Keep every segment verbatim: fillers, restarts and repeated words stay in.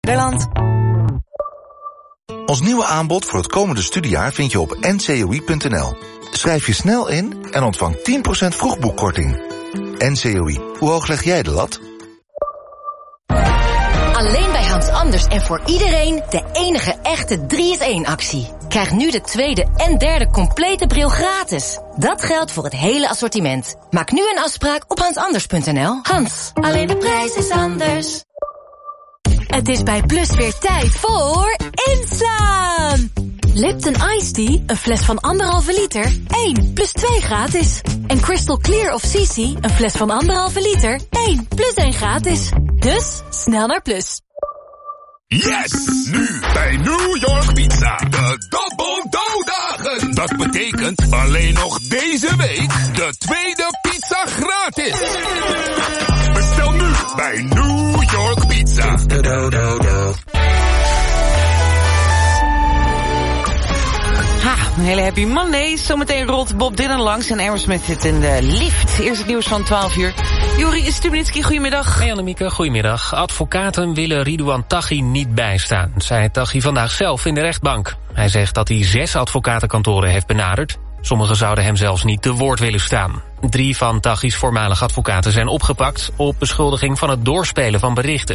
Nederland. Ons nieuwe aanbod voor het komende studiejaar vind je op n c o i punt n l. Schrijf je snel in en ontvang tien procent vroegboekkorting. N C O I, hoe hoog leg jij de lat? Alleen bij Hans Anders en voor iedereen de enige echte drie is één actie. Krijg nu de tweede en derde complete bril gratis. Dat geldt voor het hele assortiment. Maak nu een afspraak op hans anders punt n l. Hans, alleen de prijs is anders. Het is bij Plus weer tijd voor inslaan. Lipton Iced Tea, een fles van anderhalve liter, één plus twee gratis. En Crystal Clear of C C, een fles van anderhalve liter, één plus één gratis. Dus, snel naar Plus. Yes! Nu bij New York Pizza. De Double Dough-dagen. Dat betekent alleen nog deze week de tweede pizza gratis. Bestel nu bij New York Pizza. Ha, een hele happy Monday. Zometeen rolt Bob Dylan langs en Aerosmith zit in de lift. Eerst het nieuws van twaalf uur. Juri Stubenitski, goedemiddag. Hey Annemieke, goedemiddag. Advocaten willen Ridouan Taghi niet bijstaan, zei Taghi vandaag zelf in de rechtbank. Hij zegt dat hij zes advocatenkantoren heeft benaderd. Sommigen zouden hem zelfs niet te woord willen staan. Drie van Taghi's voormalige advocaten zijn opgepakt op beschuldiging van het doorspelen van berichten.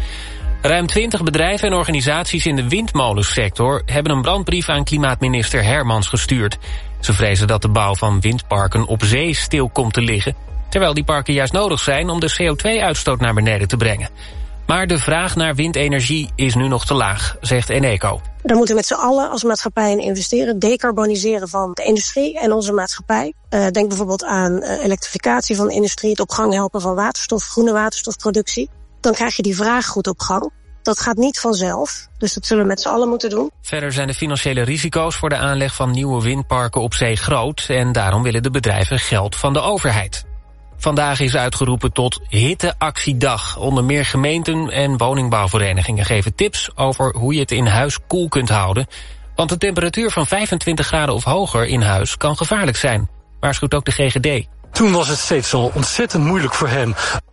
Ruim twintig bedrijven en organisaties in de windmolensector hebben een brandbrief aan klimaatminister Hermans gestuurd. Ze vrezen dat de bouw van windparken op zee stil komt te liggen, terwijl die parken juist nodig zijn om de C O twee uitstoot naar beneden te brengen. Maar de vraag naar windenergie is nu nog te laag, zegt Eneco. Dan moeten we met z'n allen als maatschappij in investeren. Decarboniseren van de industrie en onze maatschappij. Uh, denk bijvoorbeeld aan uh, elektrificatie van de industrie, het op gang helpen van waterstof, groene waterstofproductie. Dan krijg je die vraag goed op gang. Dat gaat niet vanzelf, dus dat zullen we met z'n allen moeten doen. Verder zijn de financiële risico's voor de aanleg van nieuwe windparken op zee groot en daarom willen de bedrijven geld van de overheid. Vandaag is uitgeroepen tot hitteactiedag. Onder meer gemeenten en woningbouwverenigingen geven tips over hoe je het in huis koel kunt houden. Want een temperatuur van vijfentwintig graden of hoger in huis kan gevaarlijk zijn, waarschuwt ook de G G D. Toen was het steeds al ontzettend moeilijk voor hem.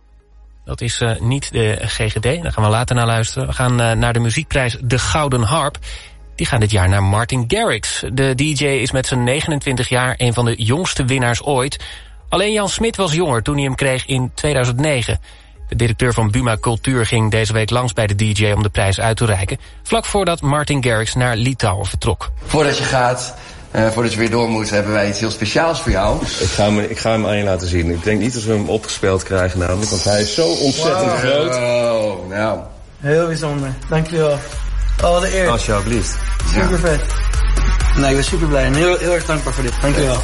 Dat is uh, niet de G G D, daar gaan we later naar luisteren. We gaan uh, naar de muziekprijs De Gouden Harp. Die gaat dit jaar naar Martin Garrix. De D J is met zijn negenentwintig jaar een van de jongste winnaars ooit. Alleen Jan Smit was jonger toen hij hem kreeg in tweeduizend negen. De directeur van Buma Cultuur ging deze week langs bij de D J om de prijs uit te reiken, vlak voordat Martin Garrix naar Litouwen vertrok. Voordat je gaat, uh, voordat je weer door moet, hebben wij iets heel speciaals voor jou. Ik ga hem, ik ga hem aan je laten zien. Ik denk niet dat we hem opgespeeld krijgen namelijk, want hij is zo ontzettend wow. groot. Oh, nou. Heel bijzonder, dankjewel. Oh, wat een eer. Alsjeblieft. Super ja. vet. Nee, ik ben super blij en heel, heel erg dankbaar voor dit. Dankjewel.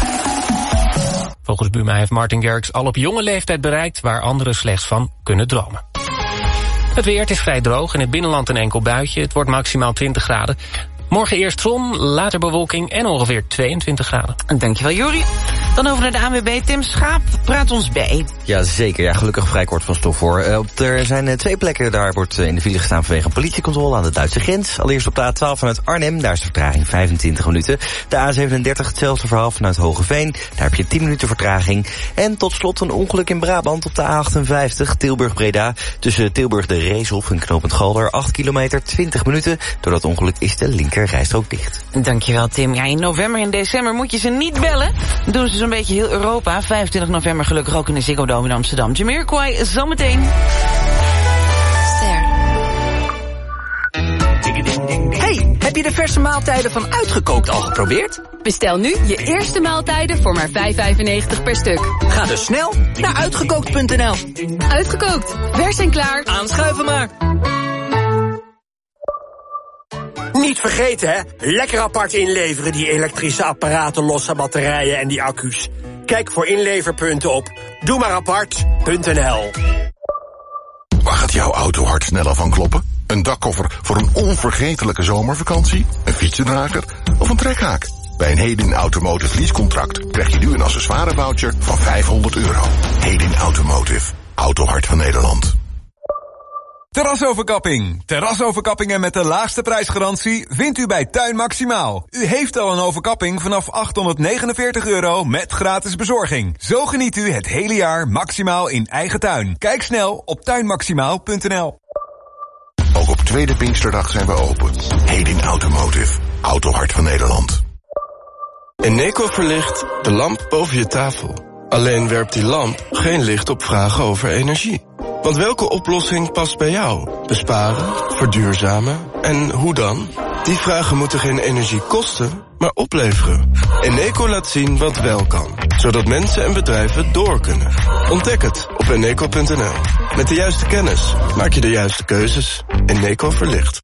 Volgens Buma heeft Martin Garrix al op jonge leeftijd bereikt waar anderen slechts van kunnen dromen. Het weer, het is vrij droog, in het binnenland een enkel buitje. Het wordt maximaal twintig graden. Morgen eerst zon, later bewolking en ongeveer tweeëntwintig graden. Dankjewel, Juri. Dan over naar de A N W B. Tim Schaap, praat ons bij. Ja, zeker. Ja, gelukkig vrij kort van stof voor. Uh, er zijn uh, twee plekken, daar wordt uh, in de file gestaan vanwege een politiecontrole aan de Duitse grens. Allereerst op de A twaalf vanuit Arnhem, daar is de vertraging vijfentwintig minuten. De A zevenendertig, hetzelfde verhaal vanuit Hogeveen, daar heb je tien minuten vertraging. En tot slot een ongeluk in Brabant op de A achtenvijftig, Tilburg-Breda. Tussen Tilburg de Reeshof en knooppunt Galder, acht kilometer, twintig minuten. Door dat ongeluk is de linker rijstrook dicht. Dankjewel, Tim. Ja, in november en december moet je ze niet bellen. Dan doen ze zo'n beetje heel Europa. vijfentwintig november gelukkig ook in de Ziggo Dome in Amsterdam. Jamiroquai, zometeen. Hey, heb je de verse maaltijden van Uitgekookt al geprobeerd? Bestel nu je eerste maaltijden voor maar vijf vijfennegentig per stuk. Ga dus snel naar uitgekookt punt n l. Uitgekookt, vers en klaar. Aanschuiven maar. Niet vergeten, hè? Lekker apart inleveren, die elektrische apparaten, losse batterijen en die accu's. Kijk voor inleverpunten op doe maar apart punt n l. Waar gaat jouw auto hard sneller van kloppen? Een dakkoffer voor een onvergetelijke zomervakantie? Een fietsendrager of een trekhaak? Bij een Hedin Automotive leasecontract krijg je nu een accessoirevoucher van vijfhonderd euro. Hedin Automotive, autohart van Nederland. Terrasoverkapping. Terrasoverkappingen met de laagste prijsgarantie vindt u bij Tuin Maximaal. U heeft al een overkapping vanaf achthonderdnegenenveertig euro met gratis bezorging. Zo geniet u het hele jaar maximaal in eigen tuin. Kijk snel op tuin maximaal punt n l. Ook op tweede Pinksterdag zijn we open. Hedin Automotive. Autohart van Nederland. Eneco verlicht de lamp boven je tafel. Alleen werpt die lamp geen licht op vragen over energie. Want welke oplossing past bij jou? Besparen, verduurzamen en hoe dan? Die vragen moeten geen energie kosten, maar opleveren. Eneco laat zien wat wel kan, zodat mensen en bedrijven door kunnen. Ontdek het op eneco punt n l. Met de juiste kennis maak je de juiste keuzes. Eneco verlicht.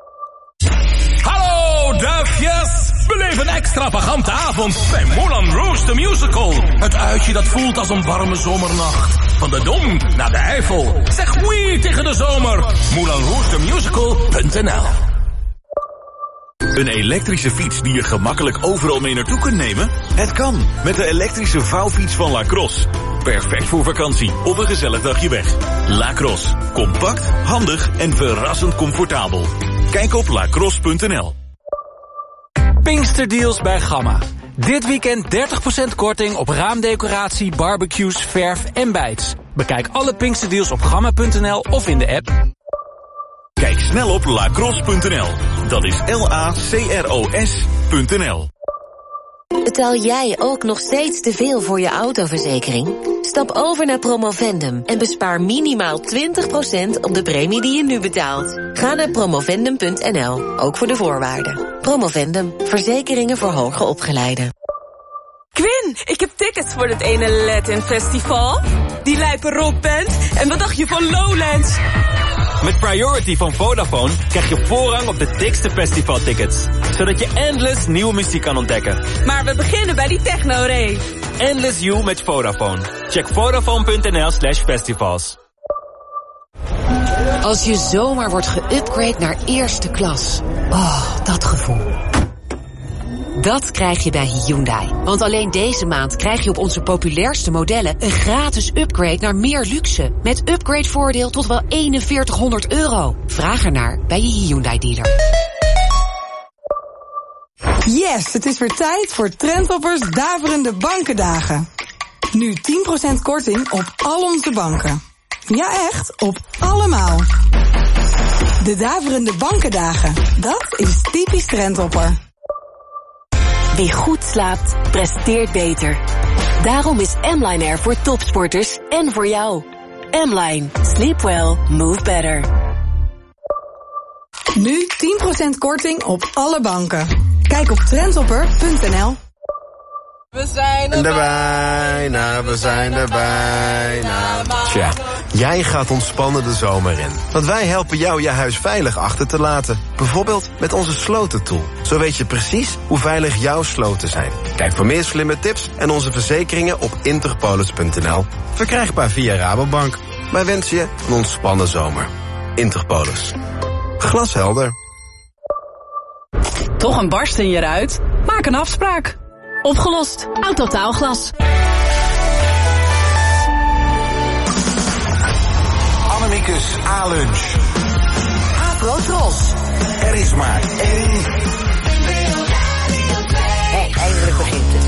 Hallo duifjes! Beleef een extravagante avond bij Moulin Rouge the Musical. Het uitje dat voelt als een warme zomernacht. Van de Dom naar de Eifel. Zeg oui tegen de zomer. moulin rouge the musical punt n l. Een elektrische fiets die je gemakkelijk overal mee naartoe kunt nemen? Het kan, met de elektrische vouwfiets van Lacrosse. Perfect voor vakantie of een gezellig dagje weg. Lacrosse, compact, handig en verrassend comfortabel. Kijk op lacrosse punt n l. Pinksterdeals bij Gamma. Dit weekend dertig procent korting op raamdecoratie, barbecues, verf en bijts. Bekijk alle Pinksterdeals op gamma punt n l of in de app. Kijk snel op lacrosse punt n l. Dat is L A C R O S punt n l. Betaal jij ook nog steeds te veel voor je autoverzekering? Stap over naar Promovendum en bespaar minimaal twintig procent op de premie die je nu betaalt. Ga naar promovendum punt n l, ook voor de voorwaarden. Promovendum, verzekeringen voor hoger opgeleiden. Quinn, ik heb tickets voor het ene Latin Festival. Die lijpe rockband. En wat dacht je van Lowlands? Met Priority van Vodafone krijg je voorrang op de dikste festivaltickets. Zodat je endless nieuwe muziek kan ontdekken. Maar we beginnen bij die techno-rave. Endless You met Vodafone. Check vodafone punt n l slash festivals. Als je zomaar wordt geüpgrade naar eerste klas. Oh, dat gevoel. Dat krijg je bij Hyundai. Want alleen deze maand krijg je op onze populairste modellen een gratis upgrade naar meer luxe. Met upgradevoordeel tot wel eenenveertighonderd euro. Vraag ernaar bij je Hyundai dealer. Yes, het is weer tijd voor Trendhoppers Daverende Bankendagen. Nu tien procent korting op al onze banken. Ja echt, op allemaal. De Daverende Bankendagen, dat is typisch Trendhopper. Wie goed slaapt, presteert beter. Daarom is M-Line er voor topsporters en voor jou. M-Line. Sleep well. Move better. Nu tien procent korting op alle banken. Kijk op trendhopper punt n l. We zijn er bijna, we zijn er bijna. Tja, jij gaat ontspannen de zomer in. Want wij helpen jou je huis veilig achter te laten. Bijvoorbeeld met onze slotentool. Zo weet je precies hoe veilig jouw sloten zijn. Kijk voor meer slimme tips en onze verzekeringen op interpolis punt n l. Verkrijgbaar via Rabobank. Wij wensen je een ontspannen zomer. Interpolis. Glashelder. Toch een barst in je ruit? Maak een afspraak. Opgelost. Autotaalglas. Annemiekes A-lunch. Afro-tros. Er is maar één. Hé, eindelijk begint het.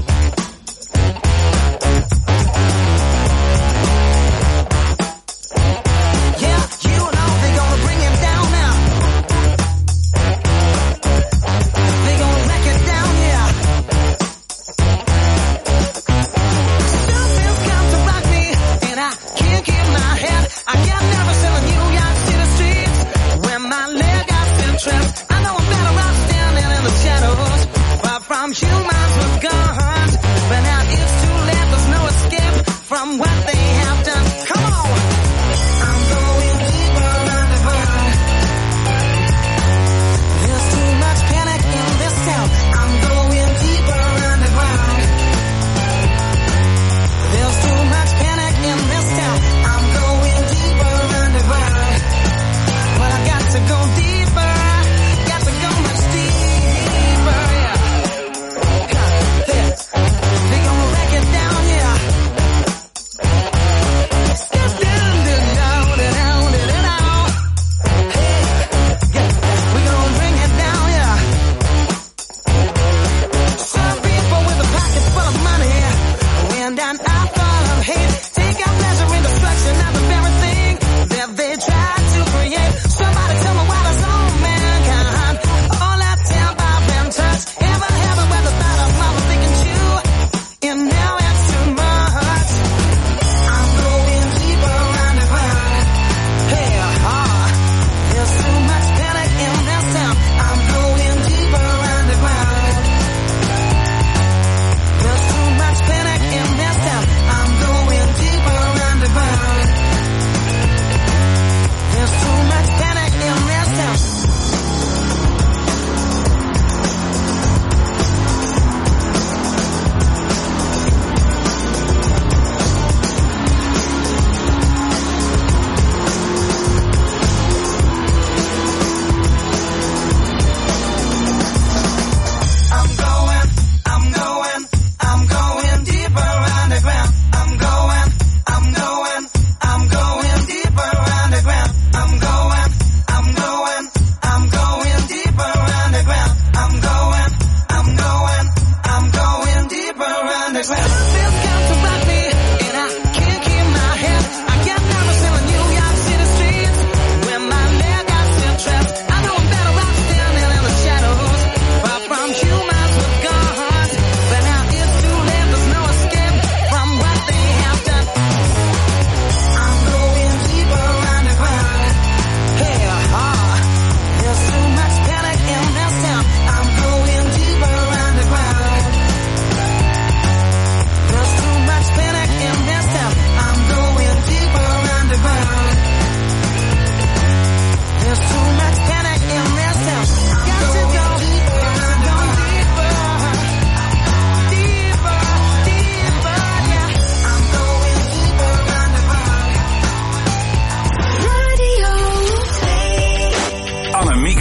Humans with guns, but now it's too late. There's no escape from what they have done. Come on, I'm going deeper underground. There's too much panic in this town. I'm going deeper underground. There's too much panic in this town. I'm going deeper underground. But I got to go deeper. Got to go much deeper. Yeah.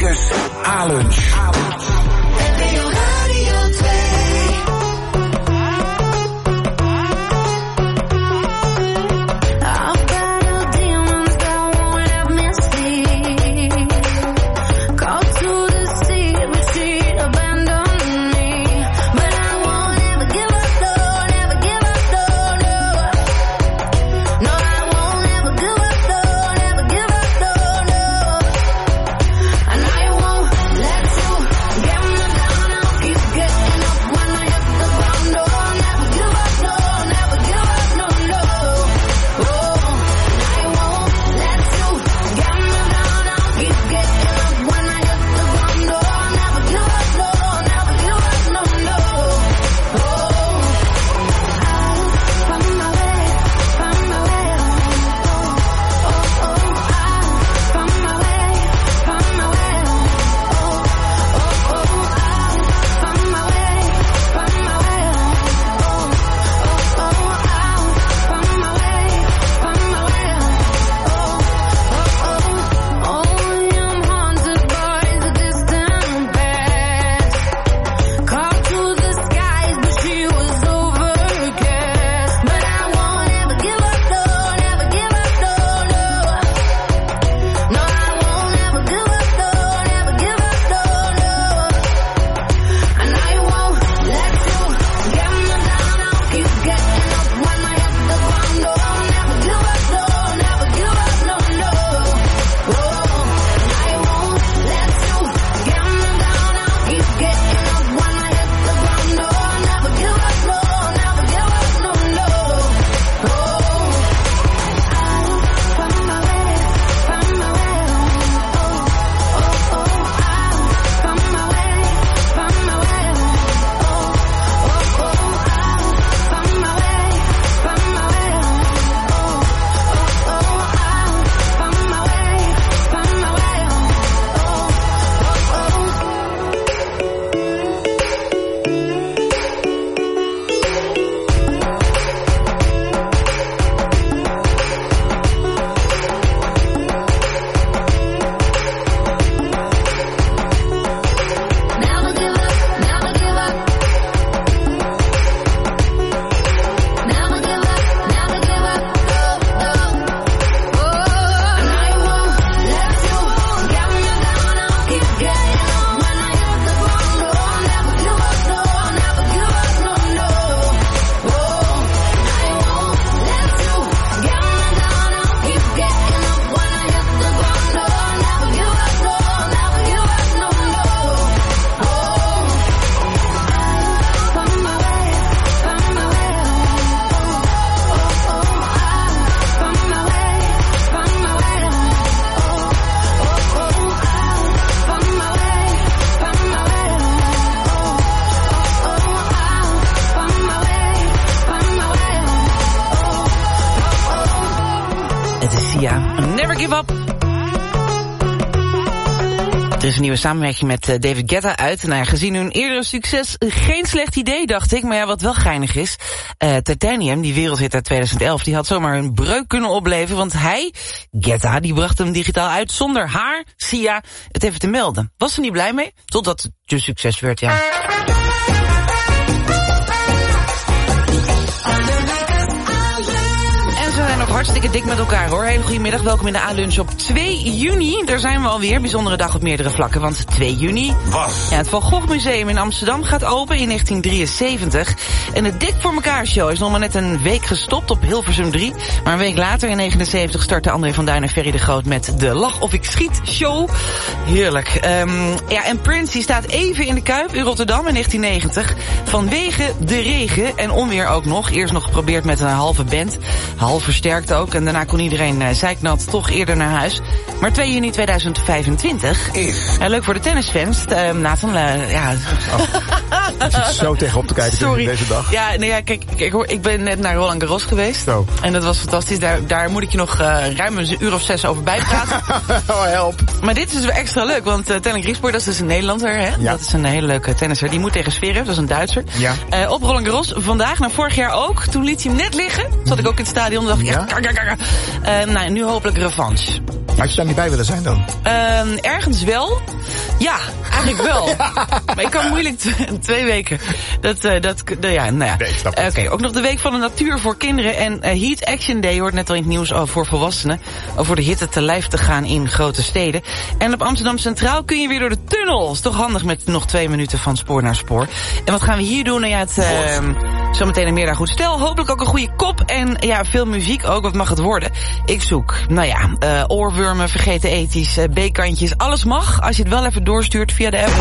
Annemiekes A-lunch. Er is een nieuwe samenwerking met uh, David Guetta uit. Nou ja, gezien hun eerdere succes, geen slecht idee, dacht ik. Maar ja, wat wel geinig is, uh, Titanium, die wereldhit uit tweeduizend elf... die had zomaar een breuk kunnen opleveren. Want hij, Guetta, die bracht hem digitaal uit zonder haar, Sia, het even te melden. Was er niet blij mee, totdat het een succes werd, ja. We zijn ook hartstikke dik met elkaar, hoor. Hele goede middag, welkom in de A-lunch op twee juni. Daar zijn we alweer, bijzondere dag op meerdere vlakken. Want twee juni... Was. Ja, het Van Gogh Museum in Amsterdam gaat open in negentien drieënzeventig. En de Dik voor elkaar show is nog maar net een week gestopt op Hilversum drie. Maar een week later, in negenenzeventig, startte André van Duin en Ferry de Groot met de Lach of ik Schiet show. Heerlijk. Um, ja, en Prince die staat even in de Kuip in Rotterdam in negentien negentig. Vanwege de regen en onweer ook nog. Eerst nog geprobeerd met een halve band. Half versterkt ook. En daarna kon iedereen uh, zeiknat toch eerder naar huis. Maar twee juni tweeduizend vijfentwintig is... Uh, leuk voor de tennisfans. Uh, Nathan, uh, ja... Oh, ik zit zo tegenop te kijken Sorry. deze dag. Ja, nee, ja kijk, kijk hoor, ik ben net naar Roland Garros geweest. Zo. En dat was fantastisch. Daar, daar moet ik je nog uh, ruim een uur of zes over bijpraten. Oh, help. Maar dit is dus wel extra leuk, want uh, Tellen Griespoor, dat is dus een Nederlander, hè? Ja. Dat is een hele leuke tennisser. Die moet tegen Zverev, dat is een Duitser. Ja. Uh, op Roland Garros, vandaag, nou vorig jaar ook. Toen liet hij hem net liggen. Zat ik ook in het stadion en dacht ik, ja. Ja, uh, nou, nu hopelijk revanche. Had je daar niet bij willen zijn dan? Uh, ergens wel. Ja, eigenlijk wel. Maar ik kan moeilijk t- twee weken. Dat, uh, dat, uh, ja, nou ja. Nee, ik snap Oké, okay, ook nog de week van de natuur voor kinderen. En uh, Heat Action Day hoort net al in het nieuws over voor volwassenen. Over de hitte te lijf te gaan in grote steden. En op Amsterdam Centraal kun je weer door de tunnel. Is toch handig met nog twee minuten van spoor naar spoor. En wat gaan we hier doen? Nou ja, het, uh, zometeen een meer goed stel. Hopelijk ook een goede kop. En ja, veel muziek ook. Wat mag het worden? Ik zoek, nou ja, uh, oorwormen, vergeten ethisch, uh, B-kantjes. Alles mag, als je het wel even doorstuurt via de app.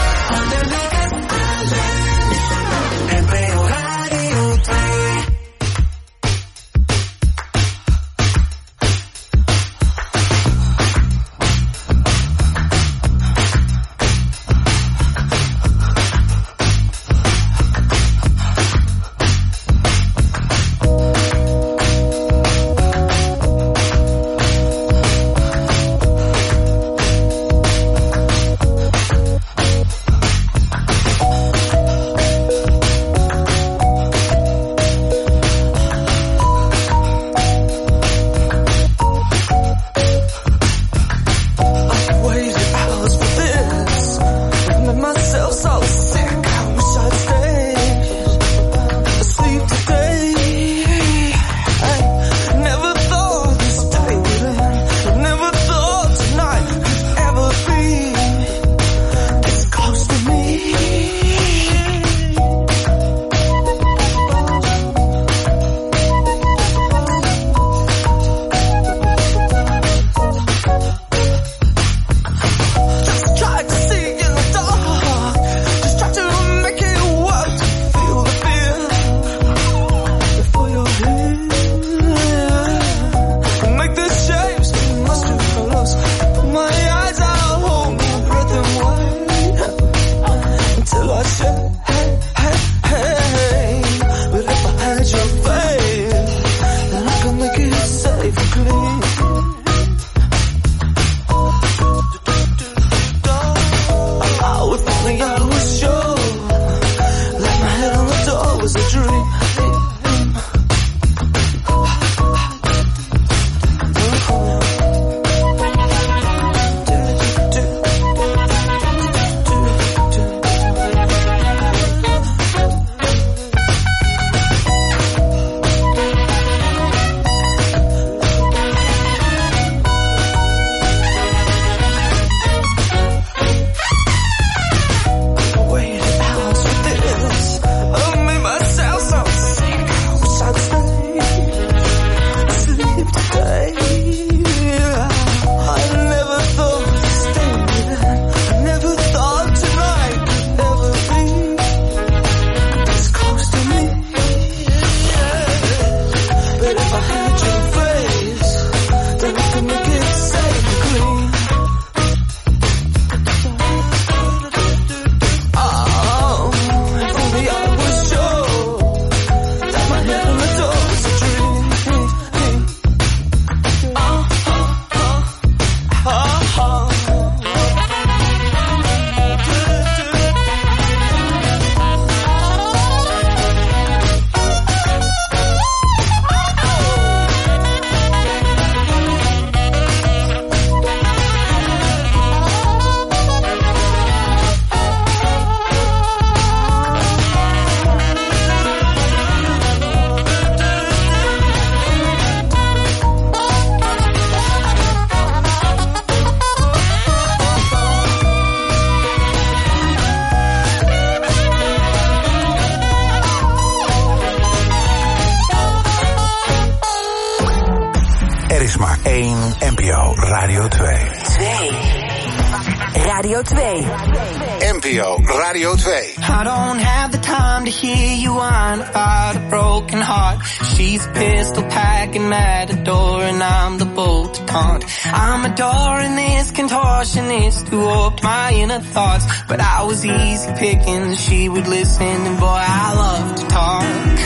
N P O Radio twee. twee. Radio twee. N P O Radio twee. I don't have the time to hear you whine about a broken heart. She's a pistol packing at the door and I'm the bolt to taunt. I'm adoring this contortionist who warped my inner thoughts. But I was easy pickings, she would listen and boy I love to talk.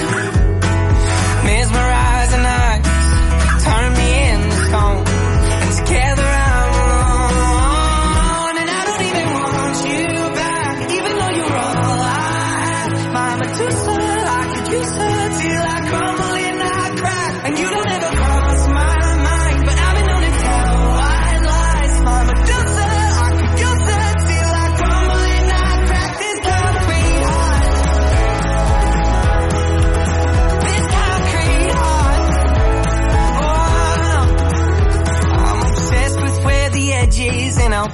Mesmerizing eyes turn me into stone. And together I'm alone. And I don't even want you back, even though you're all I have. My Medusa, I could use her till I crumble and I crack. And you don't ever cross my mind, but I've been known to tell why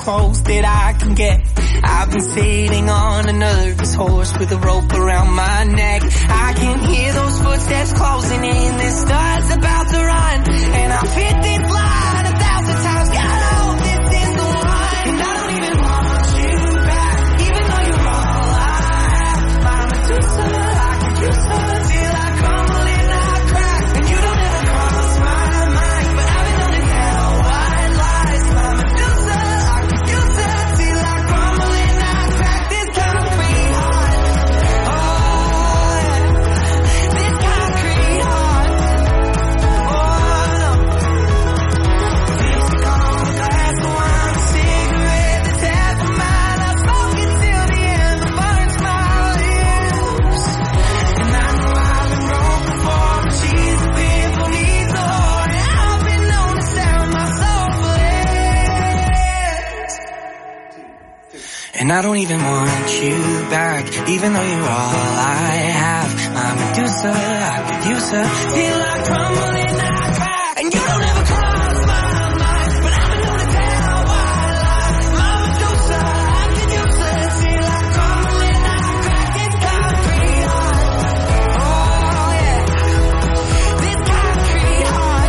close that I can get. I've been sitting on a nervous horse with a rope around my neck. I can hear those footsteps closing in, this star's about to run, and I've hit this line a thousand times. God, I hope this is the one. And I don't even want you back, even though you're all I have. My Medusa, I could use her till I crumble and I crack. And you don't ever cross my mind, but I've been known to tell white lies. My Medusa, I could use her till I crumble and I crack. This concrete heart, oh yeah, this concrete heart, oh no. Lipstick on a glass of wine, cigarette that's half a mile. I smoke it till the end, the burns my lips. And I know I've been wrong before, but she's been for me so hard. And I've been known to sell my soul for it. And I don't even want you back, even though you're all I have. My Medusa, I could use her till I crumble and I crack. And you don't ever cross my mind, but I've been known to tell white lies. My Medusa, I could use her till I crumble and I crack. This concrete heart, oh yeah, this concrete heart,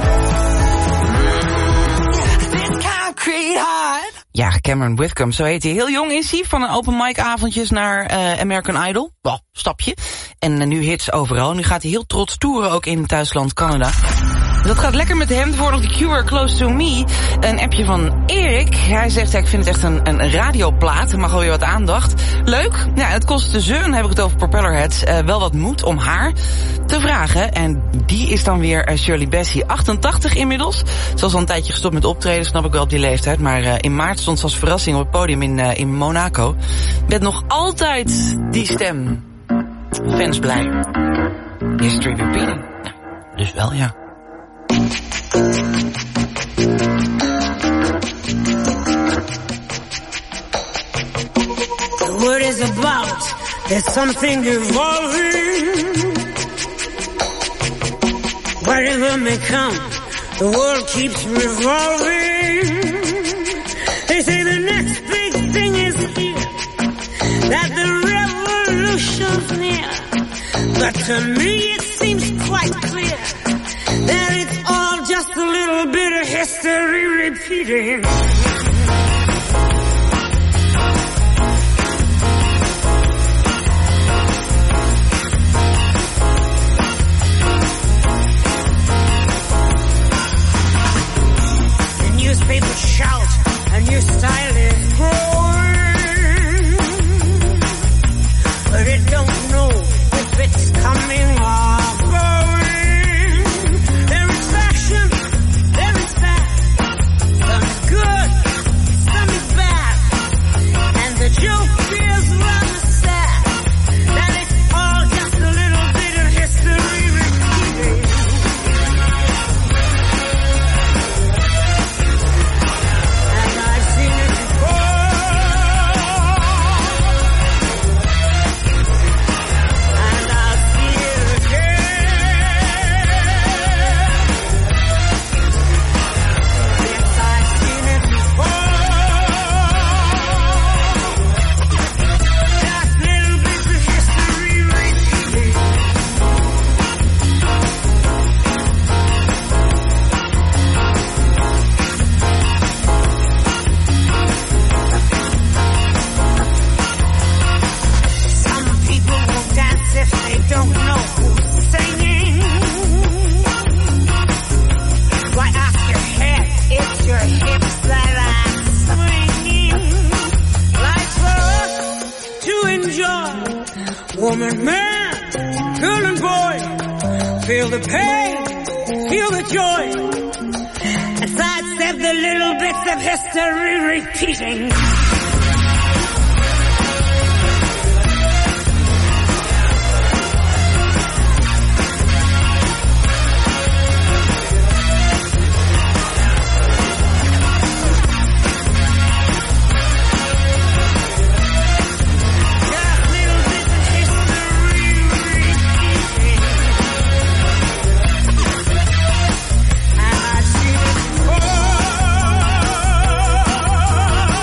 mm, this concrete heart. Ja, Cameron Whitcomb, zo heet hij. Heel jong is hij, van een open mic avondjes naar uh, American Idol. Wow, stapje. En uh, nu hits overal. Nu gaat hij heel trots toeren, ook in thuisland Canada. Dat gaat lekker met hem. Voor nog The Cure, Close to Me. Een appje van Erik. Hij zegt, ja, ik vind het echt een, een radioplaat. Er mag alweer wat aandacht. Leuk. Ja, het kost de zeun, heb ik het over Propellerheads, uh, wel wat moed om haar te vragen. En die is dan weer uh, Shirley Bassey, achtentachtig inmiddels. Ze was al een tijdje gestopt met optreden, snap ik wel op die leeftijd. Maar uh, in maart stond ze als verrassing op het podium in, uh, in Monaco. Met nog altijd die stem. Fans blij. History repeating. Nou, dus wel, ja. The word is about, there's something evolving. Whatever may come, the world keeps revolving. They say the next big thing is here, that the revolution's near. But to me it seems quite clear that it's all just a little bit of history repeating. The newspapers shout, a new style is growing, but it don't know if it's coming or going. There is fashion, there is fast, some is good, some is bad, and the joke is rather sad, that it's all just a little bit of history repeating. And I've seen it before, and I'll see it again. Yes, I've seen it before. Just little bits of history repeating. Some people will dance if they don't know who's singing. Why ask your head? It's your hips that are swinging. Life's for us to enjoy. Woman, man, girl and boy, feel the pain, feel the joy, and sidestep the little bits of history repeating. And I've seen it before.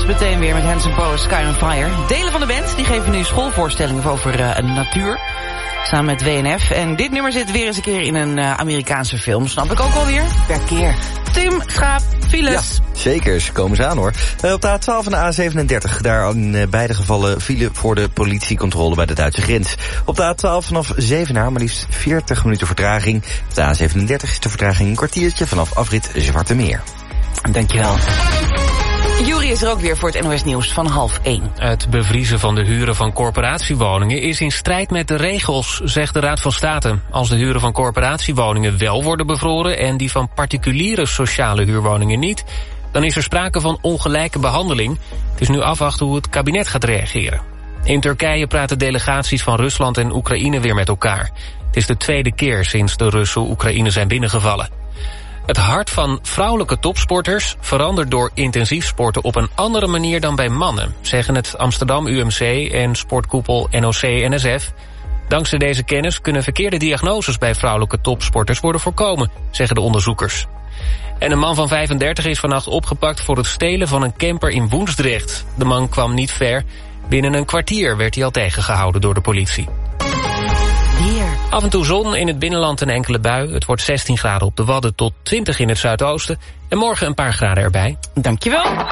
Beatles meteen weer met Hanson Poe, Sky on Fire. Delen van de band die geven nu schoolvoorstellingen over uh, natuur. Samen met W N F. En dit nummer zit weer eens een keer in een uh, Amerikaanse film. Snap ik ook alweer. Per keer. Tim Schaap, files. Ja, zeker. Ze komen ze aan hoor. Uh, op de A twaalf en de A zevenendertig. Daar in uh, beide gevallen file voor de politiecontrole bij de Duitse grens. Op de A twaalf vanaf Zevenaar maar liefst veertig minuten vertraging. Op de A zevenendertig is de vertraging een kwartiertje vanaf afrit Zwarte Meer. Dankjewel. Juri is er ook weer voor het N O S Nieuws van half één. Het bevriezen van de huren van corporatiewoningen is in strijd met de regels, zegt de Raad van State. Als de huren van corporatiewoningen wel worden bevroren en die van particuliere sociale huurwoningen niet, dan is er sprake van ongelijke behandeling. Het is nu afwachten hoe het kabinet gaat reageren. In Turkije praten delegaties van Rusland en Oekraïne weer met elkaar. Het is de tweede keer sinds de Russen Oekraïne zijn binnengevallen. Het hart van vrouwelijke topsporters verandert door intensief sporten op een andere manier dan bij mannen, zeggen het Amsterdam U M C en sportkoepel N O C N S F. Dankzij deze kennis kunnen verkeerde diagnoses bij vrouwelijke topsporters worden voorkomen, zeggen de onderzoekers. En een man van vijfendertig is vannacht opgepakt voor het stelen van een camper in Woensdrecht. De man kwam niet ver. Binnen een kwartier werd hij al tegengehouden door de politie. Weer. Af en toe zon, in het binnenland een enkele bui. Het wordt zestien graden op de Wadden tot twintig in het zuidoosten. En morgen een paar graden erbij. Dankjewel. Het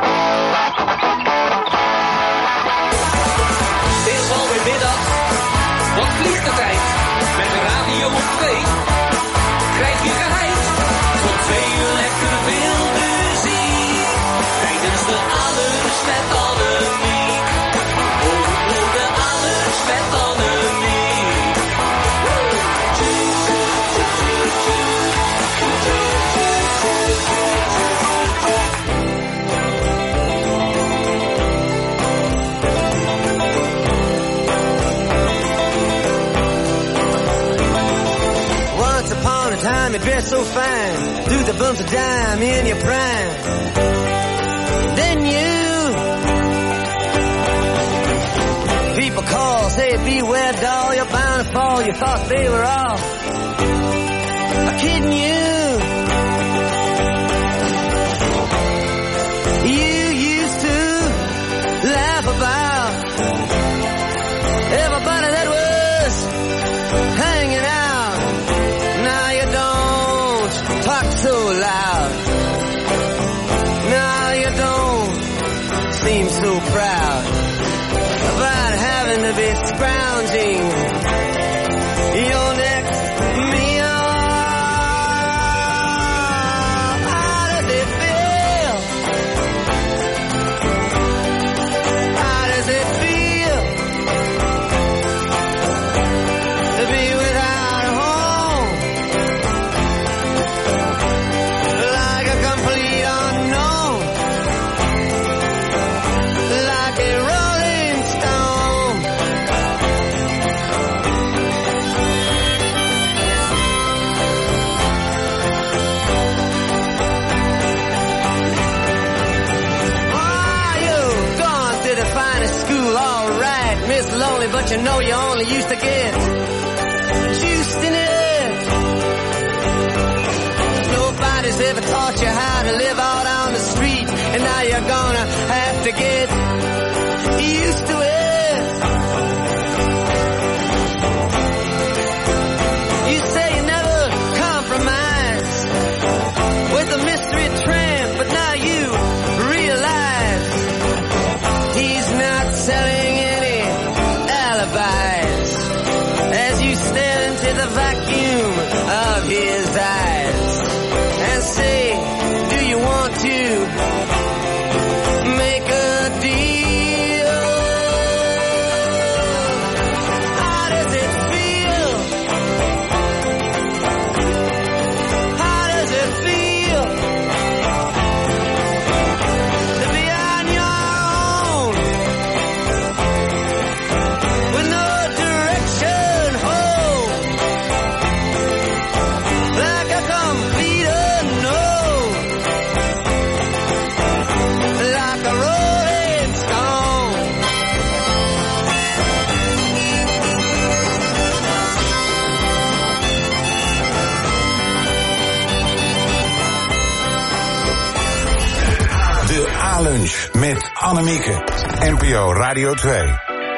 is alweer middag. Wat vliegt de tijd? Met de radio op twee. Krijg je geheid. Tot twee uur lekker veel muziek. Tijdens de Alles met Annemiek. Oh, de Alles met Annemiek. Time you dress so fine, do the bumps of dime in your prime. Then you, people call, say beware doll, you're bound to fall. You thought they were all kidding you. You used to laugh about everybody that was hanging out. Talk so loud. Now you don't seem so proud about having to be scrounging your next meal. How does it feel? How does it feel to be without a home? Like a complete unknown, like a rolling stone. Oh, you've gone to the finest school, all right, Miss Lonely, but you know you only used to get juiced in it. Nobody's ever taught you how to live out on the street, and now you're gonna have to get used to it. You say you never compromise with a mystery tramp, but now you realize he's not selling any alibis as you stare into the vacuum of his eyes and say, do you want to make a deal? Lunch met Annemieke. N P O Radio twee.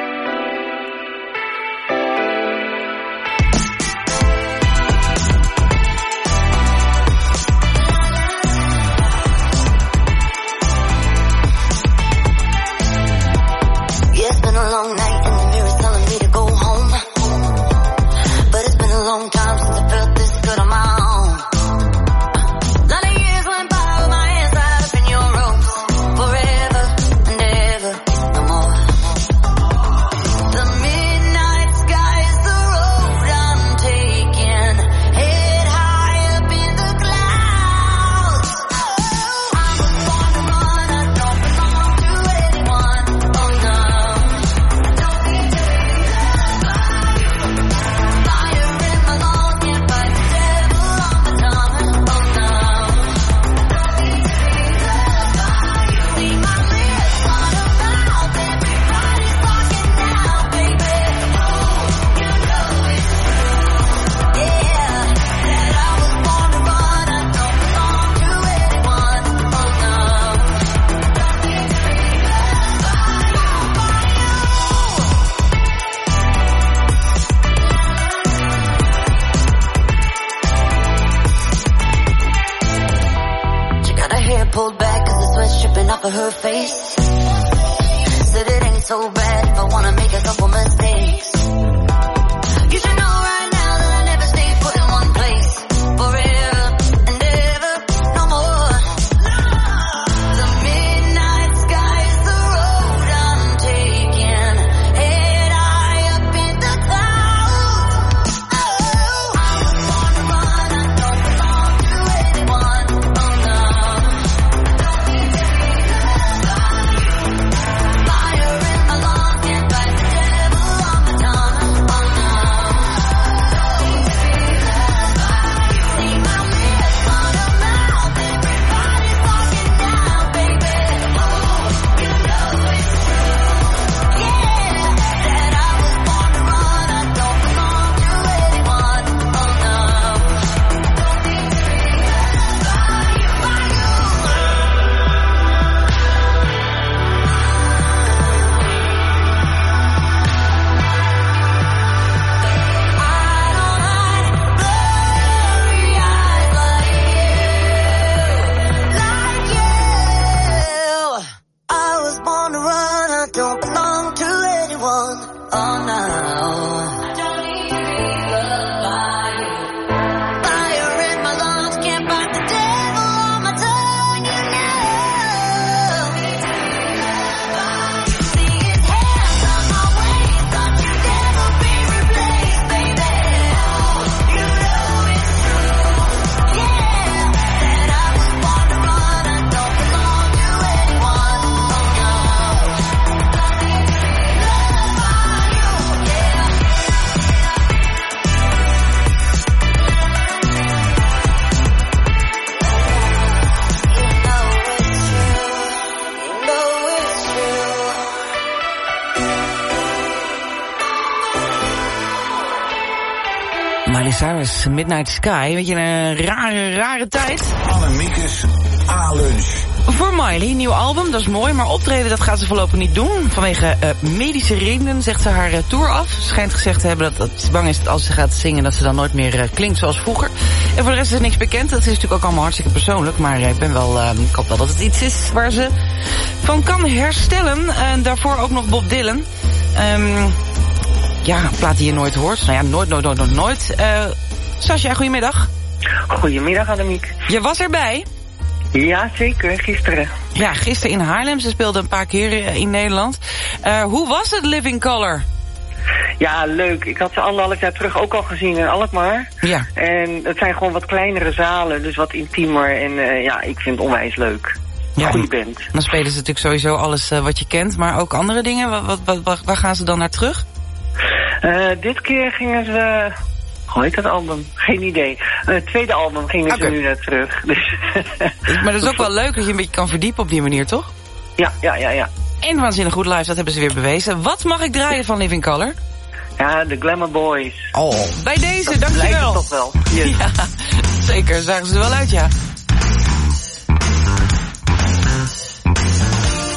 Miley Cyrus, Midnight Sky. Weet je, een rare, rare tijd. Annemiekes A-lunch. Voor Miley, nieuw album, dat is mooi, maar optreden dat gaat ze voorlopig niet doen. Vanwege uh, medische redenen zegt ze haar uh, tour af. Ze schijnt gezegd te hebben dat, dat ze bang is dat als ze gaat zingen dat ze dan nooit meer uh, klinkt zoals vroeger. En voor de rest is er niks bekend. Dat is natuurlijk ook allemaal hartstikke persoonlijk. Maar uh, ik ben wel, uh, ik hoop wel dat het iets is waar ze van kan herstellen. En uh, daarvoor ook nog Bob Dylan. Um, ja, een plaat die je nooit hoort. Nou ja, nooit, nooit, nooit, nooit, nooit. Uh, Sascha, goedemiddag. Goedemiddag, Annemiek. Je was erbij? Ja, zeker. Gisteren. Ja, gisteren in Haarlem. Ze speelde een paar keer in Nederland. Uh, hoe was het, Living Colour? Ja, leuk. Ik had ze anderhalf jaar terug ook al gezien in Alkmaar. Ja. En het zijn gewoon wat kleinere zalen, dus wat intiemer. En uh, ja, ik vind het onwijs leuk. Ja, goeie band. Dan spelen ze natuurlijk sowieso alles uh, wat je kent, maar ook andere dingen. Wat, wat, wat, waar gaan ze dan naar terug? Uh, dit keer gingen ze... Hoe heet dat album? Geen idee. Uh, het tweede album gingen okay. ze nu naar terug. Dus maar dat is ook wel leuk dat je een beetje kan verdiepen op die manier, toch? Ja, ja, ja, ja. En waanzinnig goed live, dat hebben ze weer bewezen. Wat mag ik draaien van Living Colour? Ja, de Glamour Boys. Oh, bij deze, dat dankjewel. Lijkt het toch wel. Yes. Ja, zeker, zagen ze er wel uit, ja.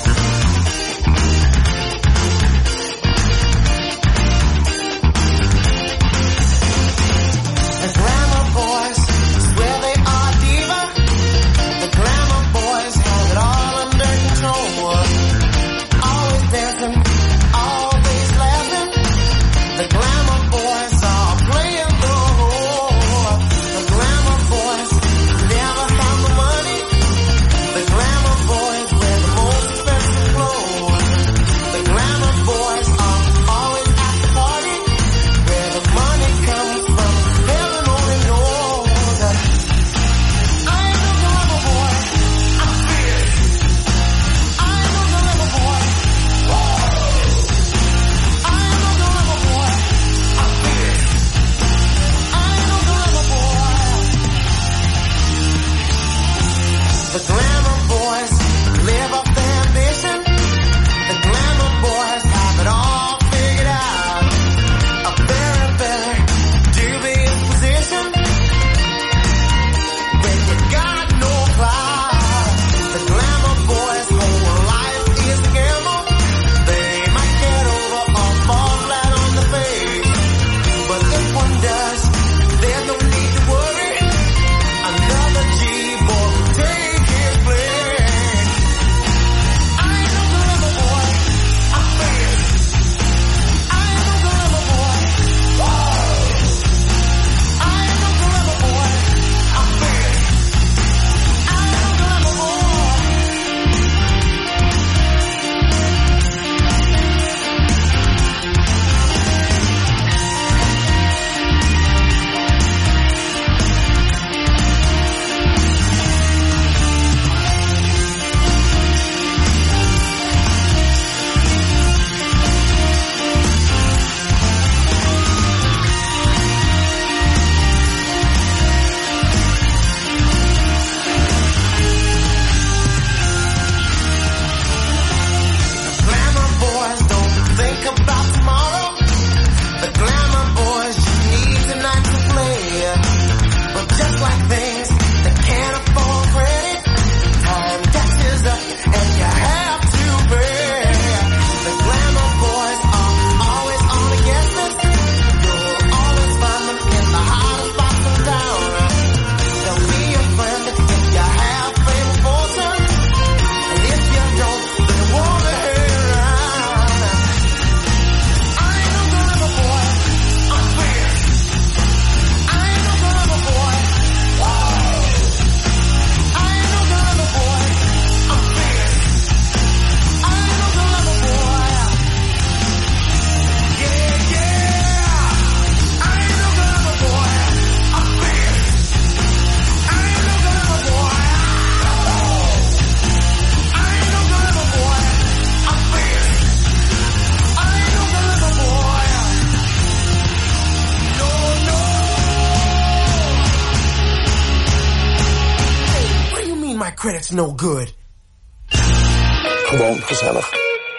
no good. Gewoon gezellig.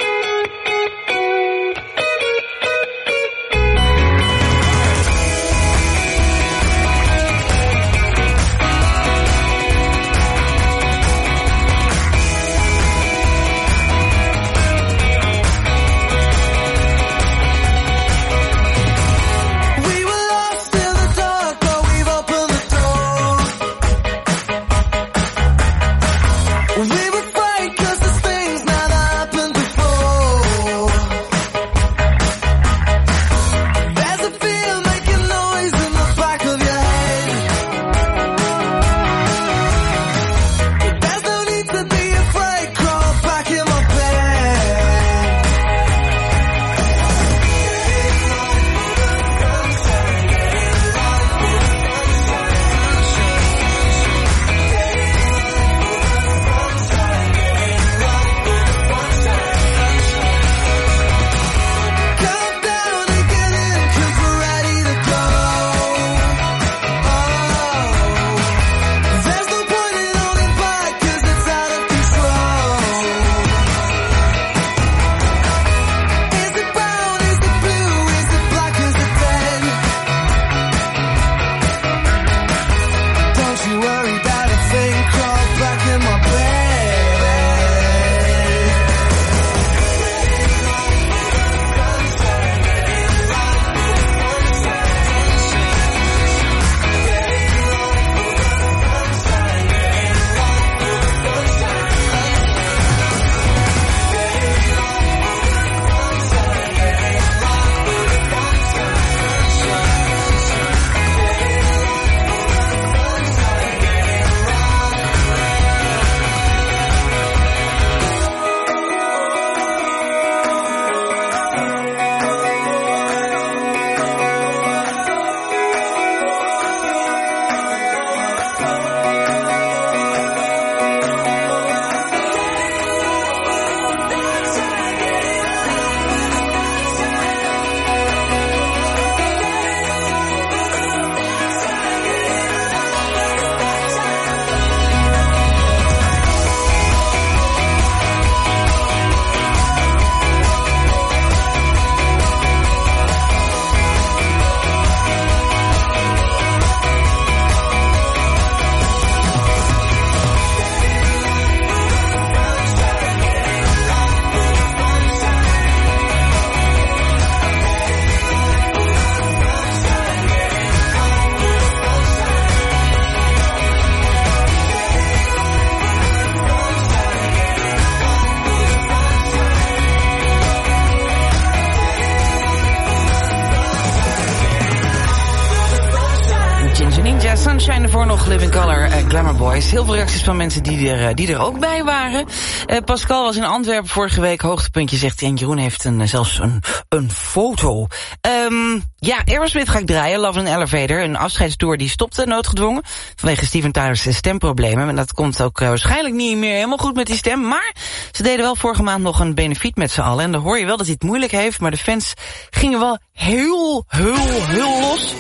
Sunshine ervoor nog, Living Colour, uh, Glamour Boys. Heel veel reacties van mensen die er, uh, die er ook bij waren. Uh, Pascal was in Antwerpen vorige week, hoogtepuntje, zegt hij. En Jeroen heeft een, uh, zelfs een, een foto. Um, ja, Aerosmith ga ik draaien, Love in an Elevator. Een afscheidstour die stopte, noodgedwongen. Vanwege Steven Tyler's stemproblemen. En dat komt ook uh, waarschijnlijk niet meer helemaal goed met die stem. Maar ze deden wel vorige maand nog een benefiet met z'n allen. En dan hoor je wel dat hij het moeilijk heeft. Maar de fans gingen wel heel, heel, heel los.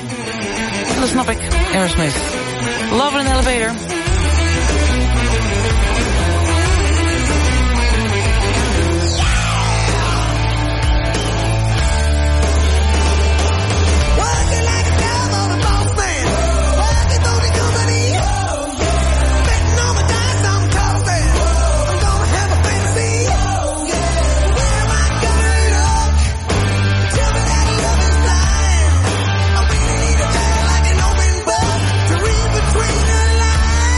En dat snap ik. Aerosmith. Love in an Elevator. Between the lines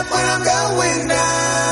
up when I'm going down.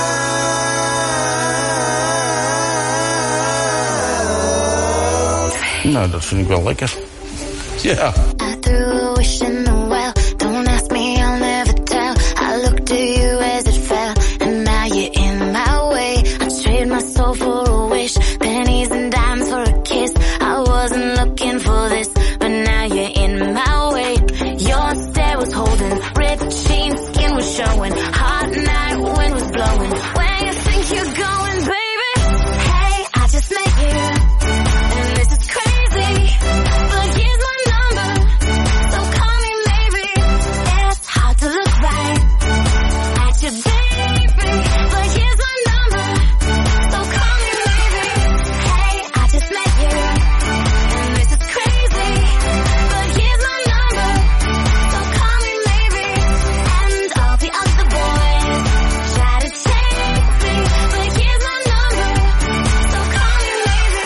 Nou, dat vind ik wel lekker. Ja. I threw a wish in the well. Don't ask me, I'll never tell. I looked to you as it fell, and now you're in my way. I trade my soul for a wish, pennies and dimes for a kiss. I wasn't looking for this, but now you're in my way. Your stare was holding, ripped jeans, skin was showing. Hot night, wind was blowing. Where you think you're going, baby? Hey, I just met you, and this is crazy. But here's my number, so call me maybe. It's hard to look right at you, baby. But here's my number, so call me maybe. Hey, I just met you, and this is crazy. But here's my number, so call me maybe. And all the other boys try to take me, but here's my number, so call me maybe.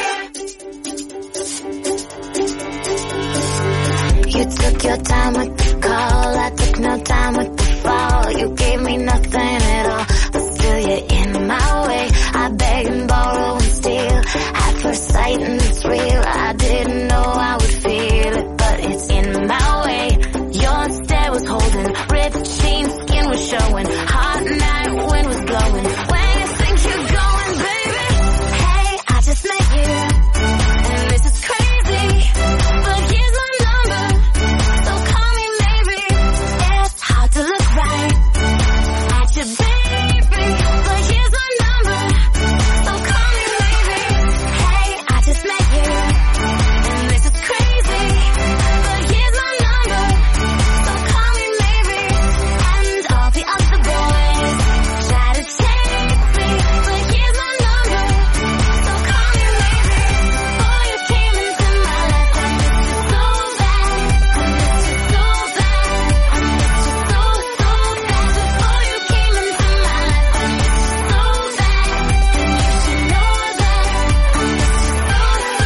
You took your time with the call, I took no time with the fall. You gave me nothing at all, but still you're in my way. I beg and borrow and steal at first sight, and it's real. I didn't know I would feel it, but it's in my way. Your stare was holding, ripped jeans, skin was showing. Hot night, wind was blowing. Where you think you're going, baby? Hey, I just met you, and this is crazy. But here's my number, so call me maybe. It's hard to look right at you, baby. But here's my number, so call me maybe. Hey, I just met you, and this is crazy. But here's my number, so call me maybe. And all the other boys try to take me, but here's my number, so call me maybe. Before you came into my life, I missed you so bad. I missed you so bad. I missed you so, so bad. Before you came into my life, I missed you so bad. And you should know that. I missed you so,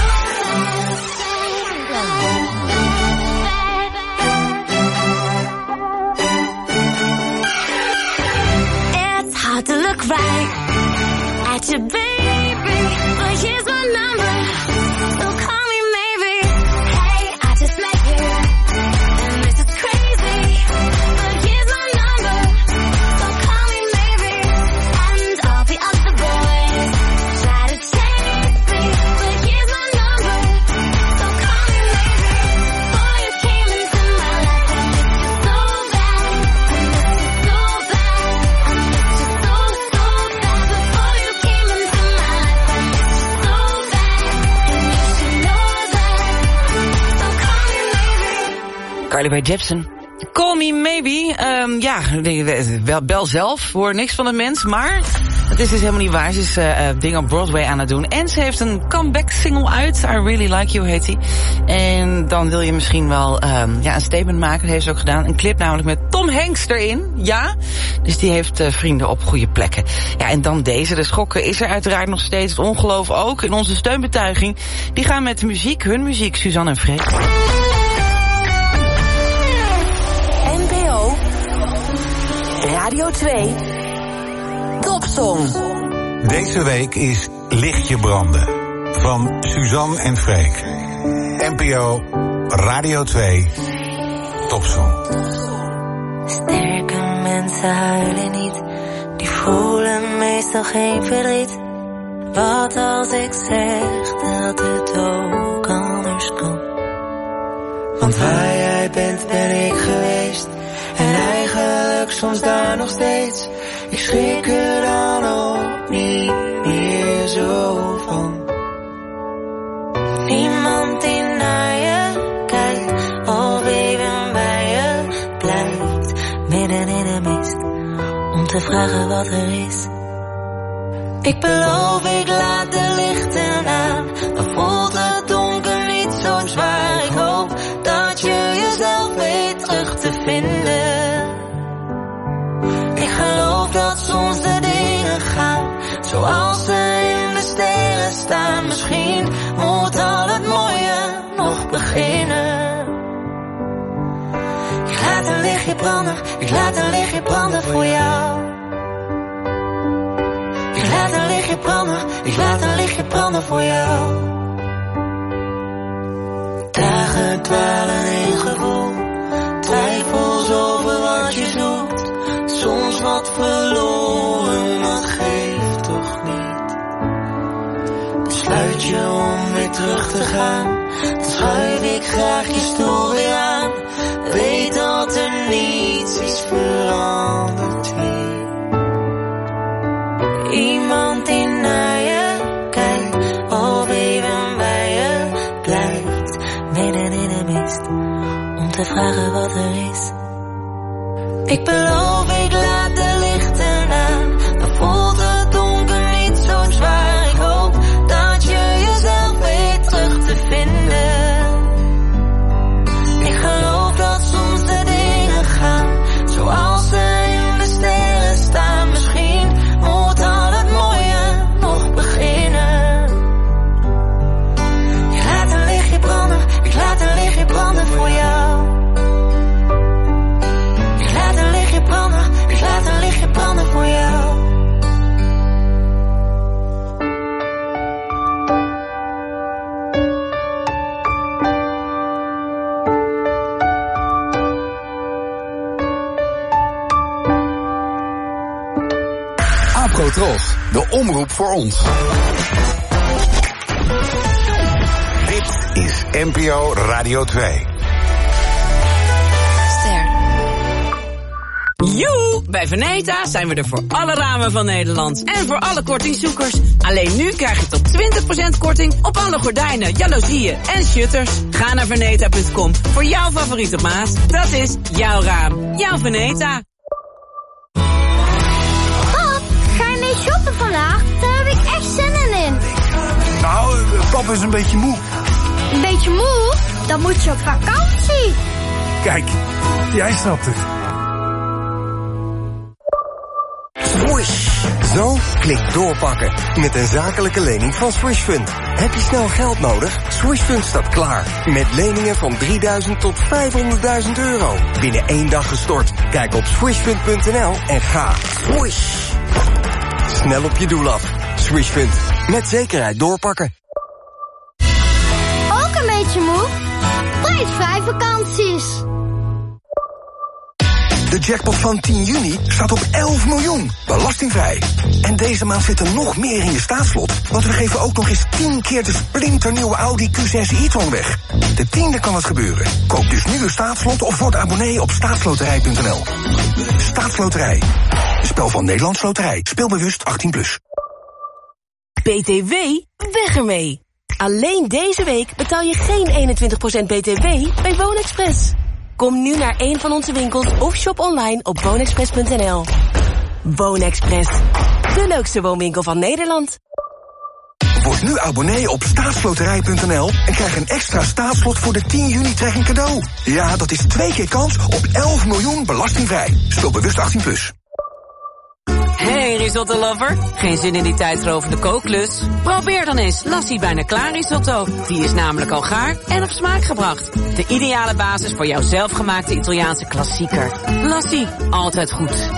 It's hard to look right at you, baby. But here's my number, so call me maybe. Hey, I just met you, and this is crazy. But here's my number, so call me maybe. And all the other boys try to take me, but here's my number, so call me maybe. Before you came into my life, I missed you so bad. I missed you so bad. I missed you so, so bad. Before you came into my life, I missed you so bad. And you should know that. So call me maybe. Carly Rae Jepsen. Call me maybe. Um, ja, wel, bel zelf. Hoor niks van de mens. Maar het is dus helemaal niet waar. Ze is uh, dingen op Broadway aan het doen. En ze heeft een comeback single uit. I Really Like You heet die. En dan wil je misschien wel um, ja, een statement maken. Dat heeft ze ook gedaan. Een clip namelijk met Tom Hanks erin. Ja. Dus die heeft uh, vrienden op goede plekken. Ja, en dan deze. De schokken is er uiteraard nog steeds. Het ongeloof ook. In onze steunbetuiging. Die gaan met muziek. Hun muziek. Suzanne en Freek. N P O Radio twee Topsong. Deze week is Lichtje branden van Suzanne en Freek. N P O Radio twee Topsong. Sterke mensen huilen niet, die voelen meestal geen verdriet. Wat als ik zeg dat het ook anders kan? Want waar jij bent ben ik geweest, en eigenlijk soms daar nog steeds. Ik schrik er dan ook niet meer zo van. Niemand die naar je kijkt, of even bij je blijft. Midden in de mist, om te vragen wat er is. Ik beloof, ik laat de lichten aan, dan voelt het donker niet zo zwaar. Ik hoop dat je jezelf weet terug te vinden. Ik geloof dat soms de dingen gaan zoals ze in de sterren staan. Misschien moet al het mooie nog beginnen. Ik laat een lichtje branden, ik laat een lichtje branden voor jou. lichtje branden, ik laat een lichtje branden voor jou. Dagen dwalen in gevoel, twijfels over wat je zoekt. Soms wat verloren, dat geeft toch niet. Besluit je om weer terug te gaan, dan schuif ik graag je stoel weer aan. Weet dat er niets is veranderd hier. Iemand die naar je kijkt, of even bij je blijft. Midden in de mist, om te vragen wat er is. Ik beloof, ik laat de lichten aan. Dan voelt het donker niet zo zwaar. Ik hoop dat je jezelf weet terug te vinden. Ik geloof dat soms de dingen gaan zoals ze in de sterren staan. Misschien moet al het mooie nog beginnen. Ik laat een lichtje branden, ik laat een lichtje branden voor jou. Ik laat een lichtje branden, ik laat een lichtje branden voor jou. Aprotros, de omroep voor ons. Dit is N P O Radio twee. Joe! Bij Veneta zijn we er voor alle ramen van Nederland. En voor alle kortingzoekers. Alleen nu krijg je tot twintig procent korting op alle gordijnen, jaloezieën en shutters. Ga naar veneta punt com voor jouw favoriete maat. Dat is jouw raam. Jouw Veneta. Pap, ga je mee shoppen vandaag? Daar heb ik echt zin in. Nou, pap is een beetje moe. Een beetje moe? Dan moet je op vakantie. Kijk, jij snapt het. Swish. Zo klik doorpakken. Met een zakelijke lening van Swishfund. Heb je snel geld nodig? Swishfund staat klaar. Met leningen van drieduizend tot vijfhonderdduizend euro. Binnen één dag gestort. Kijk op swishfund punt n l en ga. Swish. Snel op je doel af. Swishfund. Met zekerheid doorpakken. Ook een beetje moe? Prijsvrij vakanties. De jackpot van tien juni staat op elf miljoen, belastingvrij. En deze maand zit er nog meer in je staatslot. Want we geven ook nog eens tien keer de splinternieuwe Audi Q zes e-tron weg. De tiende kan het gebeuren. Koop dus nu een staatslot of word abonnee op staatsloterij punt n l. Staatsloterij. Een spel van Nederlands Loterij. Speelbewust achttien plus. B T W, weg ermee. Alleen deze week betaal je geen eenentwintig procent B T W bij Woonexpress. Kom nu naar een van onze winkels of shop online op woonexpress punt n l. Woonexpress, de leukste woonwinkel van Nederland. Word nu abonnee op staatsloterij punt n l en krijg een extra staatslot voor de tien juni trekking cadeau. Ja, dat is twee keer kans op elf miljoen belastingvrij. Speel bewust achttien plus. Hey risotto lover, geen zin in die tijdrovende kooklus? Probeer dan eens Lassie bijna klaar risotto. Die is namelijk al gaar en op smaak gebracht. De ideale basis voor jouw zelfgemaakte Italiaanse klassieker. Lassie, altijd goed.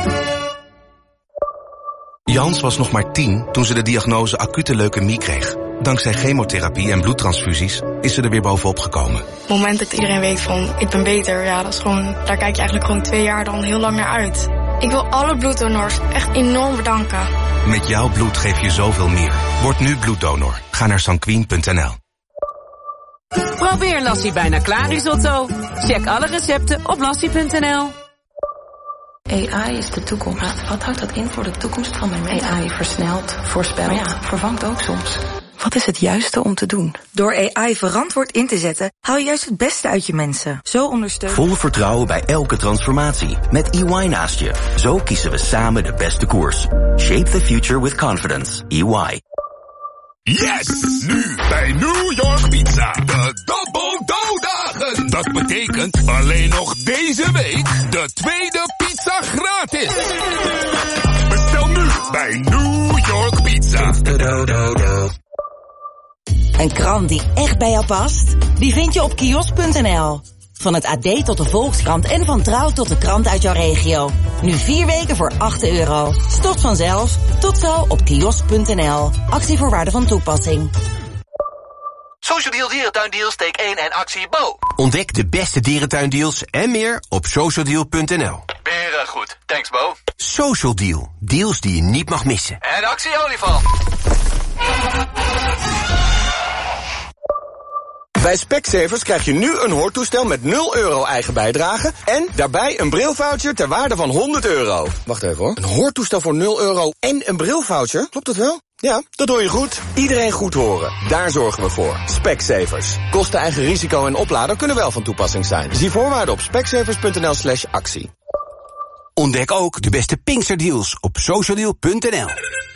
Jans was nog maar tien toen ze de diagnose acute leukemie kreeg. Dankzij chemotherapie en bloedtransfusies is ze er weer bovenop gekomen. Het moment dat iedereen weet van ik ben beter, ja, dat is gewoon, daar kijk je eigenlijk gewoon twee jaar dan heel lang naar uit. Ik wil alle bloeddonors echt enorm bedanken. Met jouw bloed geef je zoveel meer. Word nu bloeddonor. Ga naar sanquin punt n l. Probeer Lassie bijna klaar risotto. Check alle recepten op lassie punt n l. A I is de toekomst. Maar wat houdt dat in voor de toekomst van mijn mensen? A I versnelt, voorspelt, maar ja, vervangt ook soms. Wat is het juiste om te doen? Door A I verantwoord in te zetten, haal je juist het beste uit je mensen. Zo ondersteun. Vol vertrouwen bij elke transformatie. Met E Y naast je. Zo kiezen we samen de beste koers. Shape the future with confidence. E Y. Yes! Nu bij New York Pizza. De Double Dough-dagen. Dat betekent alleen nog deze week de tweede pizza gratis. Bestel nu bij New York Pizza. Een krant die echt bij jou past? Die vind je op kiosk punt n l. Van het A D tot de Volkskrant en van Trouw tot de krant uit jouw regio. Nu vier weken voor acht euro. Stopt vanzelf. Tot zo op kiosk punt n l. Actievoorwaarden van toepassing. Social Deal Dierentuindeals, steek één en actie Bo. Ontdek de beste dierentuindeals en meer op social deal punt n l. Beren goed. Thanks Bo. Social Deal. Deals die je niet mag missen. En actie olifant. Bij Specsavers krijg je nu een hoortoestel met nul euro eigen bijdrage en daarbij een brilvoucher ter waarde van honderd euro. Wacht even hoor. Een hoortoestel voor nul euro en een brilvoucher? Klopt dat wel? Ja, dat hoor je goed. Iedereen goed horen. Daar zorgen we voor. Specsavers. Kosten, eigen risico en oplader kunnen wel van toepassing zijn. Zie voorwaarden op specsavers punt n l slash actie. Ontdek ook de beste Pinksterdeals op social deal punt n l.